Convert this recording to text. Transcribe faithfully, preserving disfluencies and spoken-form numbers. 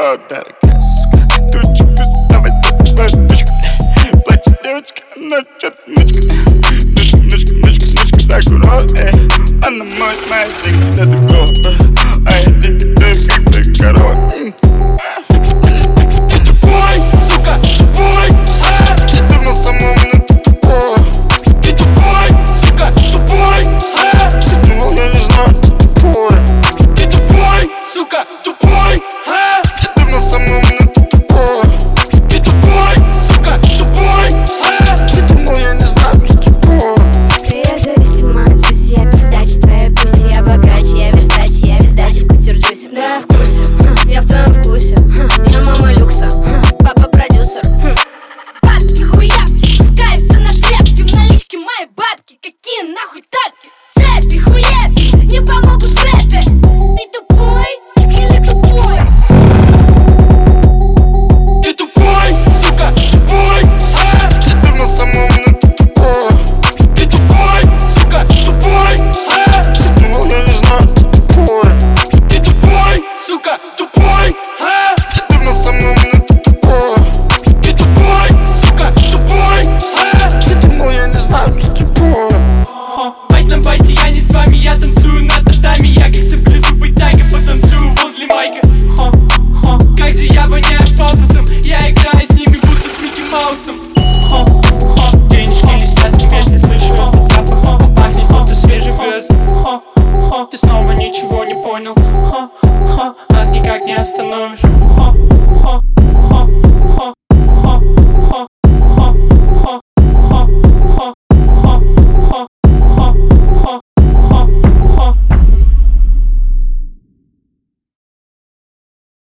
огород, дорогая, сука. Тут чё пусто, давай секс, своя дочка. Плачет девочка, но чё-то ночка. Ночка, ночка, ночка, ночка, огород, эй. Она моет мои деньги для другого, а я деньги даю, как своих коров. Ты тупой, сука, тупой, а? Ты думал самому, но ты тупой. Ты тупой, сука, тупой, а? Ты думал, я не знаю, ты тупой. Ты тупой, сука, тупой, а? Ты думал самому, но ты тупой. Ты тупой, сука, тупой, а? Ты думал, я не знаю, ты тупой. Я зависима от жизни, я пиздачь, твоя пусть я богаче, я версаче, я вездаче, кутюрджусь. Да, я в курсе, ха, я в твоем вкусе, ха, я мама люкса, ха, папа продюсер, хм. Бабки, хуяпки, в кайф, все на тряпке, в наличке мои бабки, какие нахуй тапки, цепи, хуепи, не помогут в рэпе. Ты тупой или тупой? Ты тупой, сука, тупой, а? Ты думал самому, но ты тупой. Ты тупой, сука, тупой, а? Ты думал, я не знаю, ты тупой. Ты тупой, сука, тупой, а? Ты думал самому, но ты тупой. Ты тупой, сука, тупой, а? Ты думал, я не знаю, ты тупой. Байт на байте, я не с вами, я танцую на татами. Я как саблезубый тайга, потанцую возле майка. Ха, ха. Как же я воняю пафосом, я играю с ними, будто с Микки Маусом. Ха, ха. Денежки летят с небес, я слышу этот запах. Ха, пахнет будто свежий воздух. Ха, ха. Ты снова ничего не понял. Ха, ха. Нас никак не остановишь. Ха, ха, ха.